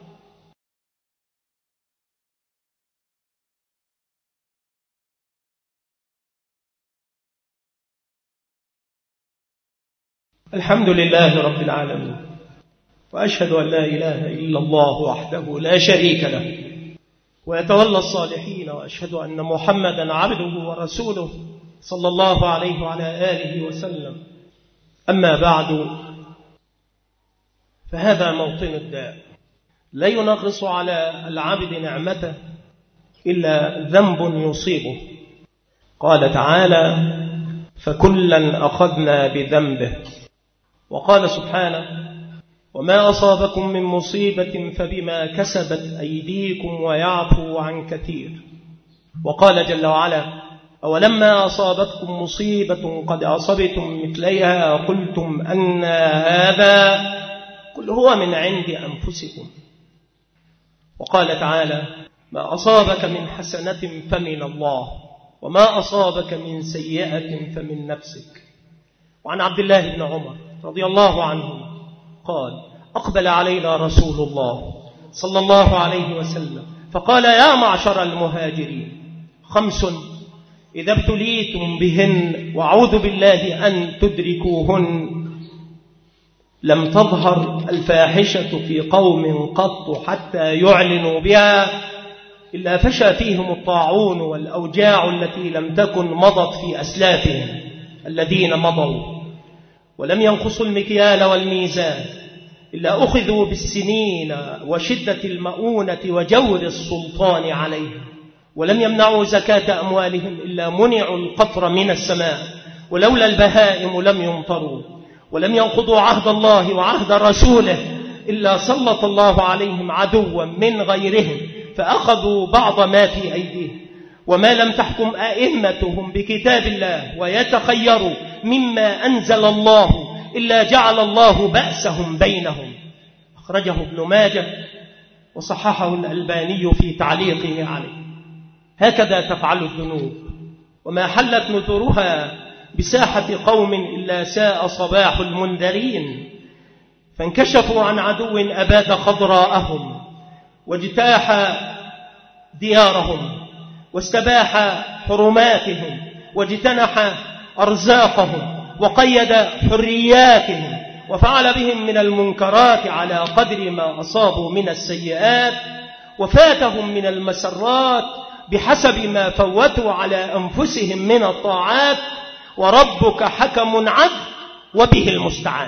الحمد لله رب العالمين، وأشهد أن لا إله إلا الله وحده لا شريك له، ويتولى الصالحين، وأشهد أن محمدا عبده ورسوله صلى الله عليه وعلى آله وسلم. أما بعد، فهذا موطن الداء، لا ينغص على العبد نعمته إلا ذنب يصيبه. قال تعالى: فكلا أخذنا بذنبه. وقال سبحانه: وما أصابكم من مصيبة فبما كسبت أيديكم ويعفو عن كثير. وقال جل وعلا: أولما أصابتكم مصيبة قد أصبتم مثليها قلتم أن هذا قل هو من عند أنفسكم. وقال تعالى: ما أصابك من حسنة فمن الله وما أصابك من سيئة فمن نفسك. وعن عبد الله بن عمر رضي الله عنه قال: أقبل علينا رسول الله صلى الله عليه وسلم فقال: يا معشر المهاجرين، خمس إذا ابتليتم بهن وأعوذ بالله أن تدركوهن لم تظهر الفاحشة في قوم قط حتى يعلنوا بها إلا فشى فيهم الطاعون والأوجاع التي لم تكن مضت في أسلافهم الذين مضوا، ولم ينقصوا المكيال والميزان إلا أخذوا بالسنين وشدة المؤونة وجور السلطان عليهم، ولم يمنعوا زكاة أموالهم إلا منعوا القطر من السماء، ولولا البهائم لم يمطروا، ولم ينقضوا عهد الله وعهد رسوله إلا سلط الله عليهم عدوا من غيرهم فأخذوا بعض ما في أيديهم، وما لم تحكم أئمتهم بكتاب الله ويتخيروا مما أنزل الله إلا جعل الله بأسهم بينهم. أخرجه ابن ماجه وصححه الألباني في تعليقه عليه. هكذا تفعل الذنوب، وما حلت نذرها بساحة قوم إلا ساء صباح المنذرين، فانكشفوا عن عدو أباد خضراءهم واجتاح ديارهم واستباح حرماتهم واجتنح أرزاقهم وقيد حرياتهم وفعل بهم من المنكرات على قدر ما أصابوا من السيئات، وفاتهم من المسرات بحسب ما فوتوا على أنفسهم من الطاعات، وربك حكم عدل وبه المستعان.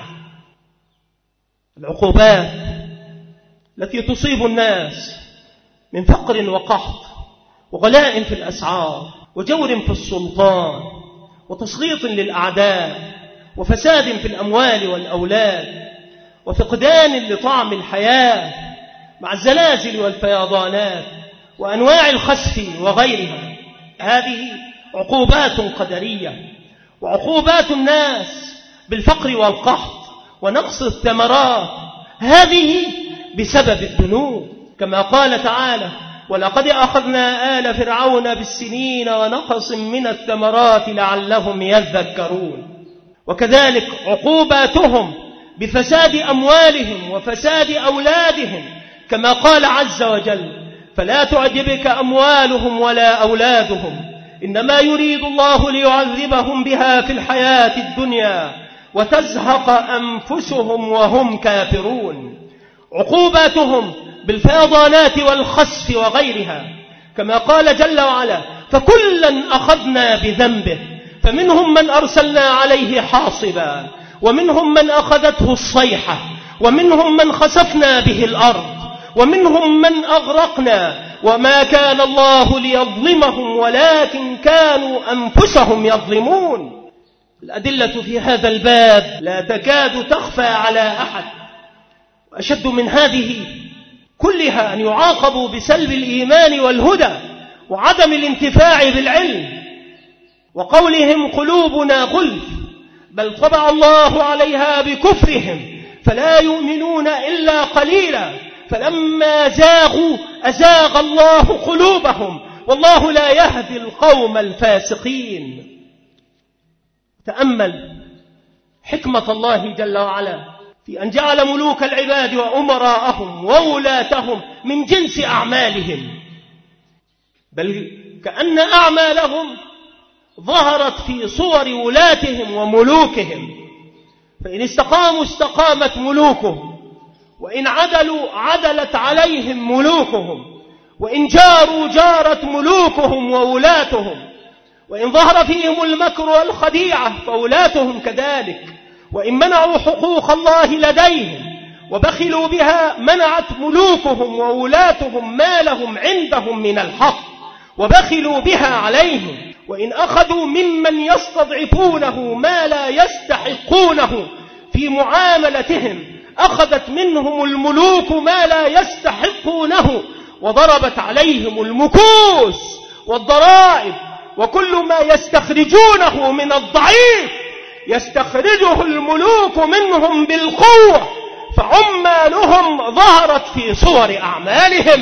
العقوبات التي تصيب الناس من فقر وقحط وغلاء في الأسعار وجور في السلطان وتسليط للأعداء وفساد في الأموال والأولاد وفقدان لطعم الحياة مع الزلازل والفيضانات وأنواع الخسف وغيرها، هذه عقوبات قدرية، وعقوبات الناس بالفقر والقحط ونقص الثمرات هذه بسبب الذنوب، كما قال تعالى: ولقد أخذنا آل فرعون بالسنين ونقص من الثمرات لعلهم يذكرون. وكذلك عقوباتهم بفساد أموالهم وفساد أولادهم، كما قال عز وجل: فلا تعجبك أموالهم ولا أولادهم إنما يريد الله ليعذبهم بها في الحياة الدنيا وتزهق أنفسهم وهم كافرون. عقوباتهم بالفيضانات والخسف وغيرها، كما قال جل وعلا: فكلا أخذنا بذنبه فمنهم من أرسلنا عليه حاصبا، ومنهم من أخذته الصيحة، ومنهم من خسفنا به الأرض، ومنهم من أغرقنا، وما كان الله ليظلمهم ولكن كانوا أنفسهم يظلمون. الأدلة في هذا الباب لا تكاد تخفى على أحد، وأشد من هذه كلها أن يعاقبوا بسلب الإيمان والهدى وعدم الانتفاع بالعلم، وقولهم قلوبنا غلف، بل طبع الله عليها بكفرهم فلا يؤمنون إلا قليلا، فلما زاغوا أزاغ الله قلوبهم والله لا يهدي القوم الفاسقين. تأمل حكمة الله جل وعلا في أن جعل ملوك العباد وأمراءهم وولاتهم من جنس أعمالهم، بل كأن أعمالهم ظهرت في صور ولاتهم وملوكهم، فإن استقاموا استقامت ملوكهم، وإن عدلوا عدلت عليهم ملوكهم، وإن جاروا جارت ملوكهم وولاتهم، وإن ظهر فيهم المكر والخديعة فولاتهم كذلك، وإن منعوا حقوق الله لديهم وبخلوا بها منعت ملوكهم وولاتهم ما لهم عندهم من الحق وبخلوا بها عليهم، وإن أخذوا ممن يستضعفونه ما لا يستحقونه في معاملتهم أخذت منهم الملوك ما لا يستحقونه وضربت عليهم المكوس والضرائب، وكل ما يستخرجونه من الضعيف يستخرجه الملوك منهم بالقوة، فعمالهم ظهرت في صور أعمالهم.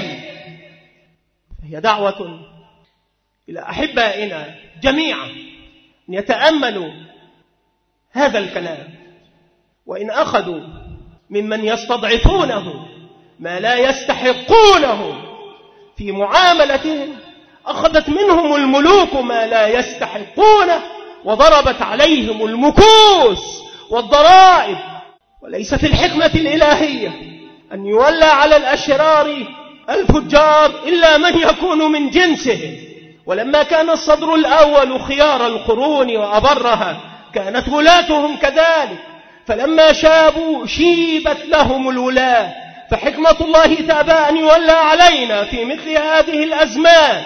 هي دعوة إلى أحبائنا جميعا أن يتأملوا هذا الكلام، وإن أخذوا ممن يستضعفونه ما لا يستحقونه في معاملتهم أخذت منهم الملوك ما لا يستحقونه وضربت عليهم المكوس والضرائب. وليس في الحكمة الإلهية أن يولى على الأشرار الفجار إلا من يكون من جنسهم، ولما كان الصدر الأول خيار القرون وأبرها كانت ولاتهم كذلك، فلما شابوا شيبت لهم الولاة، فحكمة الله تأبى أن يولى علينا في مثل هذه الأزمان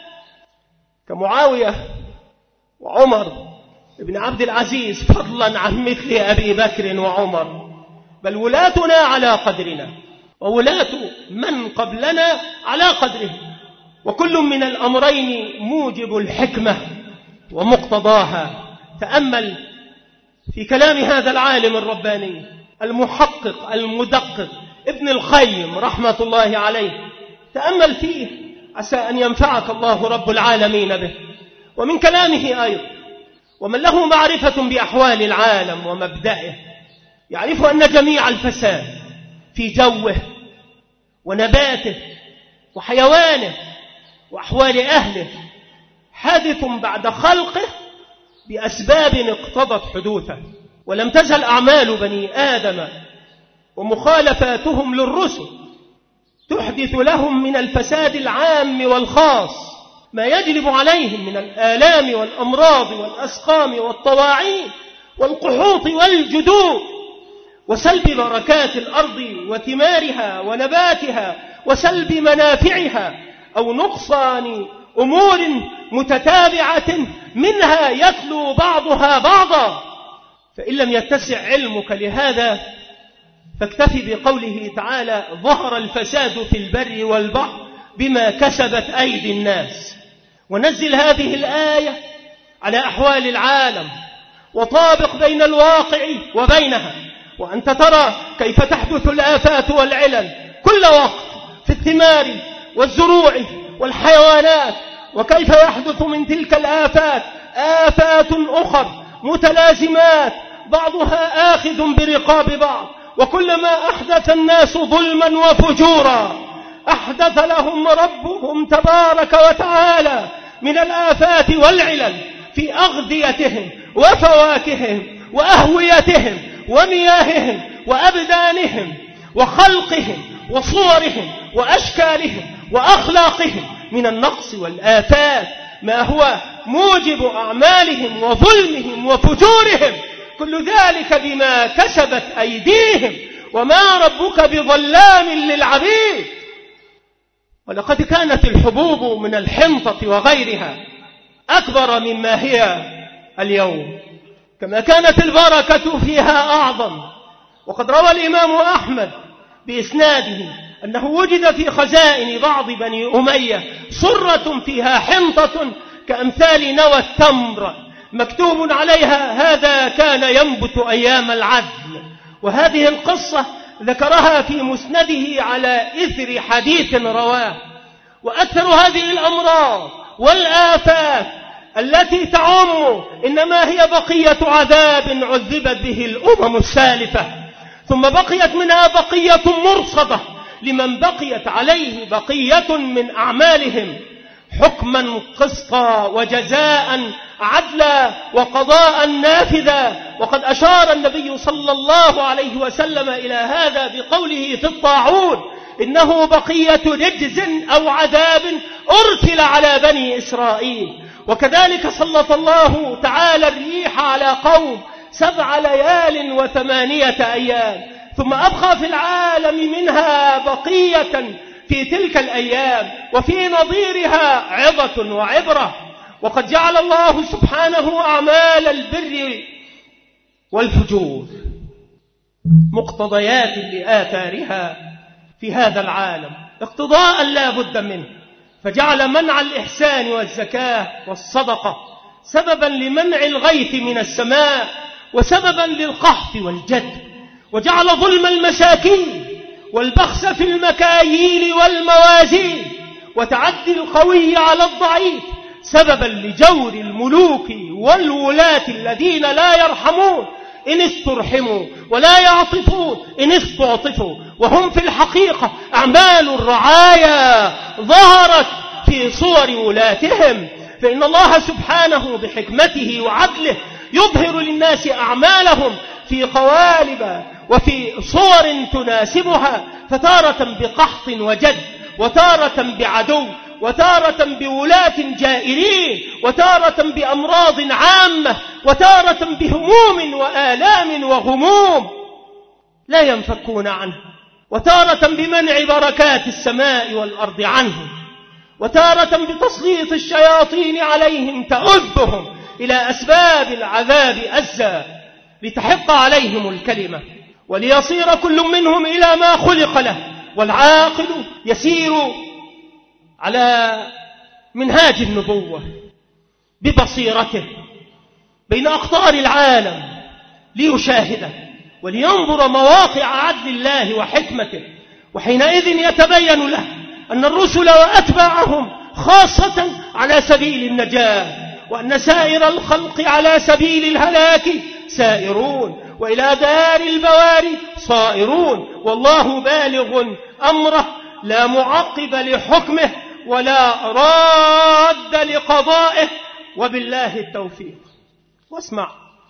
كمعاوية وعمر ابن عبد العزيز، فضلا عن مثل أبي بكر وعمر، بل ولاتنا على قدرنا وولاة من قبلنا على قدره، وكل من الأمرين موجب الحكمة ومقتضاها. تأمل في كلام هذا العالم الرباني المحقق المدقق ابن القيم رحمة الله عليه، تأمل فيه عسى أن ينفعك الله رب العالمين به. ومن كلامه أيضا ومن له معرفة بأحوال العالم ومبدئه يعرف أن جميع الفساد في جوه ونباته وحيوانه وأحوال أهله حادث بعد خلقه بأسباب اقتضت حدوثه، ولم تزل أعمال بني آدم ومخالفاتهم للرسل تحدث لهم من الفساد العام والخاص ما يجلب عليهم من الآلام والأمراض والأسقام والطواعين والقحوط والجدوب وسلب بركات الأرض وثمارها ونباتها وسلب منافعها، أو نقصان أمور متتابعة منها يتلو بعضها بعضا. فإن لم يتسع علمك لهذا فاكتفي بقوله تعالى: ظهر الفساد في البر والبحر بما كسبت أيدي الناس. ونزل هذه الآية على أحوال العالم وطابق بين الواقع وبينها، وأنت ترى كيف تحدث الآفات والعلل كل وقت في الثمار والزروع والحيوانات، وكيف يحدث من تلك الآفات آفات أخر متلازمات بعضها آخذ برقاب بعض، وكلما أحدث الناس ظلما وفجورا أحدث لهم ربهم تبارك وتعالى من الآفات والعلل في أغذيتهم وفواكههم وأهويتهم ومياههم وأبدانهم وخلقهم وصورهم وأشكالهم وأخلاقهم من النقص والآفات، ما هو موجب أعمالهم وظلمهم وفجورهم، كل ذلك بما كسبت أيديهم، وما ربك بظلام للعبيد. ولقد كانت الحبوب من الحنطة وغيرها أكبر مما هي اليوم، كما كانت البركة فيها أعظم. وقد روى الإمام أحمد بإسناده أنه وجد في خزائن بعض بني أمية صرة فيها حنطة كأمثال نوى التمر مكتوب عليها هذا كان ينبت أيام العدل. وهذه القصة ذكرها في مسنده على إثر حديث رواه. وأكثر هذه الأمراض والآفات التي تعم إنما هي بقية عذاب عذبت به الأمم السالفة، ثم بقيت منها بقية مرصدة لمن بقيت عليه بقية من أعمالهم، حكما قسطا وجزاء عدلا وقضاء نافذا. وقد أشار النبي صلى الله عليه وسلم إلى هذا بقوله في الطاعون: إنه بقية رجز أو عذاب أرسل على بني إسرائيل. وكذلك سلط الله تعالى الريح على قوم سبع ليال وثمانية أيام، ثم أبقى في العالم منها بقية في تلك الأيام، وفي نظيرها عظة وعبرة. وقد جعل الله سبحانه أعمال البر والفجور مقتضيات لآثارها في هذا العالم اقتضاء لا بد منه، فجعل منع الإحسان والزكاة والصدقة سببا لمنع الغيث من السماء وسببا للقحط والجد، وجعل ظلم المساكين والبخس في المكاييل والموازين وتعدي القوي على الضعيف سببا لجور الملوك والولاة الذين لا يرحمون إن استرحموا ولا يعطفون إن استعطفوا، وهم في الحقيقة أعمال الرعايا ظهرت في صور ولاتهم. فإن الله سبحانه بحكمته وعدله يظهر للناس أعمالهم في قوالب وفي صور تناسبها، فتارة بقحط وجد، وتارة بعدو، وتارة بولاة جائرين، وتارة بأمراض عامة، وتارة بهموم وآلام وغموم لا ينفكون عنه، وتارة بمنع بركات السماء والأرض عنهم، وتارة بتسليط الشياطين عليهم تؤذهم إلى أسباب العذاب أزا لتحق عليهم الكلمة وليصير كل منهم إلى ما خلق له. والعاقل يسير على منهاج النبوة ببصيرته بين أقطار العالم ليشاهده ولينظر مواقع عدل الله وحكمته، وحينئذ يتبين له أن الرسل وأتباعهم خاصة على سبيل النجاة، وأن سائر الخلق على سبيل الهلاك سائرون، وإلى دار البواري صائرون، والله بالغ أمره لا معقب لحكمه ولا راد لقضائه، وبالله التوفيق. واسمع،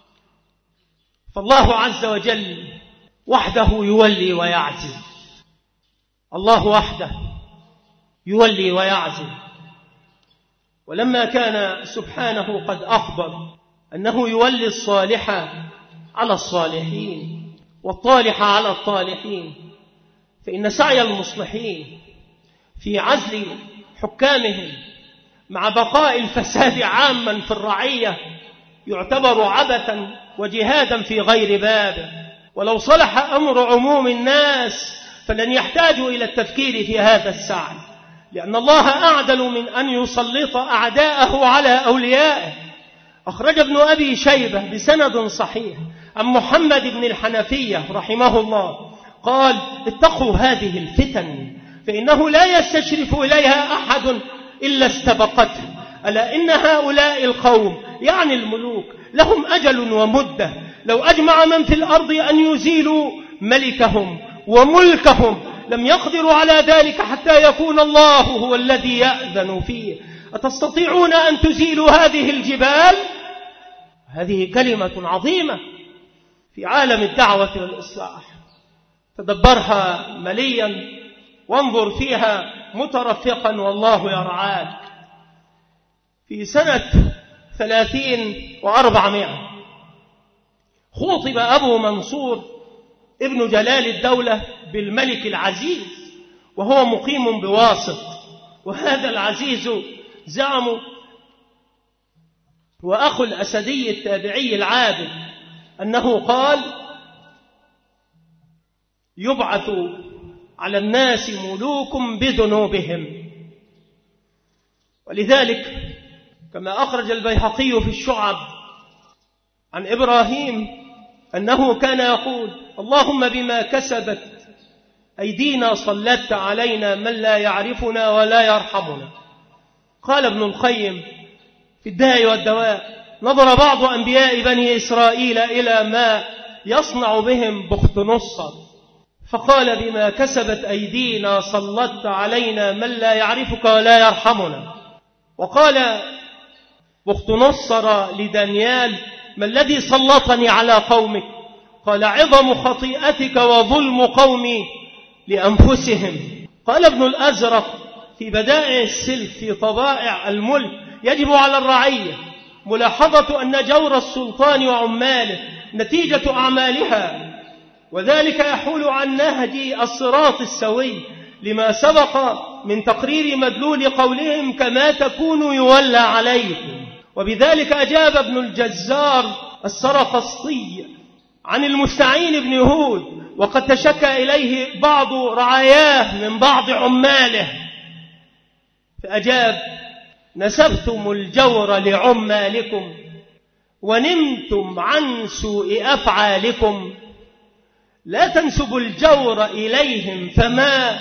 فالله عز وجل وحده يولي ويعزل، الله وحده يولي ويعزل. ولما كان سبحانه قد أخبر أنه يولي الصالح على الصالحين والطالح على الطالحين، فإن سعي المصلحين في عزل حكامهم مع بقاء الفساد عاما في الرعية يعتبر عبثا وجهادا في غير بابه. ولو صلح أمر عموم الناس فلن يحتاجوا إلى التفكير في هذا السعي، لأن الله أعدل من أن يسلط أعداءه على أوليائه. أخرج ابن أبي شيبة بسند صحيح عن محمد بن الحنفية رحمه الله قال: اتقوا هذه الفتن فإنه لا يستشرف إليها أحد إلا استبقته، ألا إن هؤلاء القوم يعني الملوك لهم أجل ومدة، لو أجمع من في الأرض أن يزيلوا ملكهم وملكهم لم يقدروا على ذلك حتى يكون الله هو الذي يأذن فيه. أتستطيعون أن تزيلوا هذه الجبال؟ هذه كلمة عظيمة في عالم الدعوة والإصلاح، تدبرها مليا وانظر فيها مترفقا والله يرعاك. في سنة ثلاثين وأربعمائة خُطب أبو منصور ابن جلال الدولة بالملك العزيز وهو مقيم بواسط، وهذا العزيز زعموا وأخو الأسدي التابعي العابد أنه قال: يبعث على الناس ملوك بذنوبهم. ولذلك كما أخرج البيهقي في الشعب عن إبراهيم أنه كان يقول: اللهم بما كسبت أيدينا صلت علينا من لا يعرفنا ولا يرحمنا. قال ابن القيم في الداء والدواء: نظر بعض أنبياء بني إسرائيل إلى ما يصنع بهم بختنصر فقال: بما كسبت أيدينا صلت علينا من لا يعرفك ولا يرحمنا. وقال بختنصر لدانيال: ما الذي سلطني على قومك؟ قال: عظم خطيئتك وظلم قومي لأنفسهم. قال ابن الأزرق في بدائع السلف في طبائع الملك: يجب على الرعية ملاحظة أن جور السلطان وعماله نتيجة أعمالها، وذلك يحول عن نهج الصراط السوي لما سبق من تقرير مدلول قولهم كما تكون يولى عليكم. وبذلك أجاب ابن الجزار السرقسطي عن المستعين بن هود وقد تشكى إليه بعض رعاياه من بعض عماله فأجاب: نسبتم الجور لعمالكم ونمتم عن سوء أفعالكم، لا تنسبوا الجور إليهم فما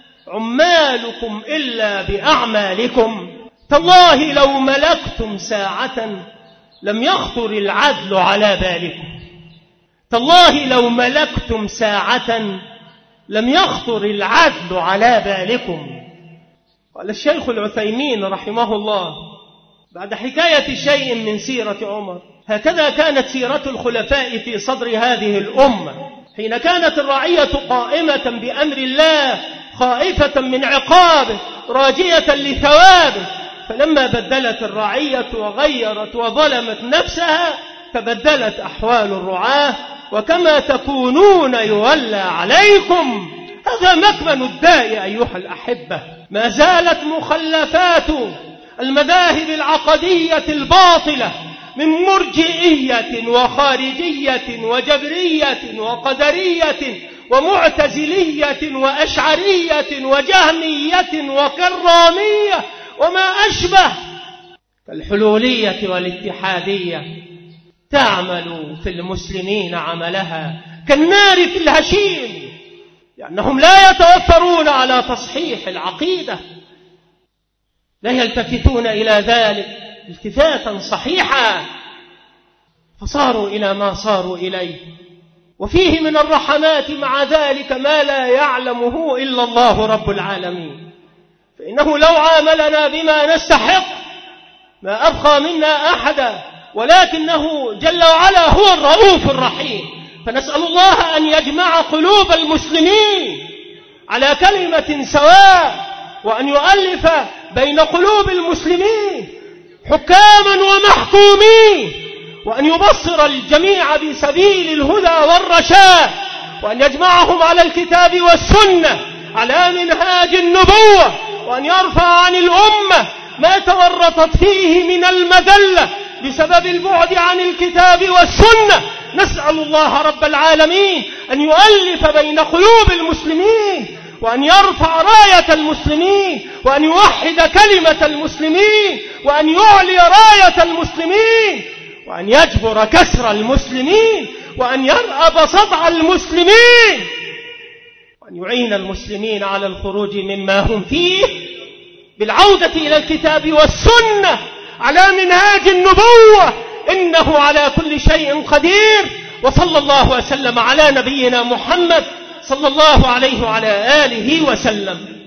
عمالكم إلا بأعمالكم. تالله لو ملكتم ساعة لم يخطر العدل على بالكم. تالله لو ملكتم ساعة لم يخطر العدل على بالكم. قال الشيخ العثيمين رحمه الله بعد حكاية شيء من سيرة عمر: هكذا كانت سيرة الخلفاء في صدر هذه الأمة حين كانت الرعية قائمة بأمر الله خائفة من عقابه راجية لثوابه، فلما بدلت الرعية وغيرت وظلمت نفسها تبدلت أحوال الرعاة، وكما تكونون يولى عليكم. هذا مكمن الداء أيها الأحبة. ما زالت مخلفات المذاهب العقدية الباطلة من مرجئية وخارجية وجبرية وقدرية ومعتزلية وأشعرية وجهمية وكرامية وما أشبه كالحلولية والاتحادية تعمل في المسلمين عملها كالنار في الهشيم، لأنهم لا يتوفرون على تصحيح العقيدة، لا يلتفتون إلى ذلك التفاتا صحيحا، فصاروا إلى ما صاروا إليه. وفيه من الرحمات مع ذلك ما لا يعلمه إلا الله رب العالمين، فإنه لو عاملنا بما نستحق ما أبقى منا أحدا، ولكنه جل وعلا هو الرؤوف الرحيم. فنسأل الله أن يجمع قلوب المسلمين على كلمة سواء، وأن يؤلف بين قلوب المسلمين حكاما ومحكومين، وأن يبصر الجميع بسبيل الهدى والرشاد، وأن يجمعهم على الكتاب والسنة على منهاج النبوة، وأن يرفع عن الأمة ما تورطت فيه من المذلة بسبب البعد عن الكتاب والسنة. نسأل الله رب العالمين أن يؤلف بين قلوب المسلمين، وأن يرفع راية المسلمين، وأن يوحد كلمة المسلمين، وأن يعلي راية المسلمين، وأن يجبر كسر المسلمين، وأن يرأب صدع المسلمين، وأن يعين المسلمين على الخروج مما هم فيه بالعودة إلى الكتاب والسنة على منهاج النبوة، إنه على كل شيء قدير. وصلى الله وسلم على نبينا محمد صلى الله عليه وعلى آله وسلم.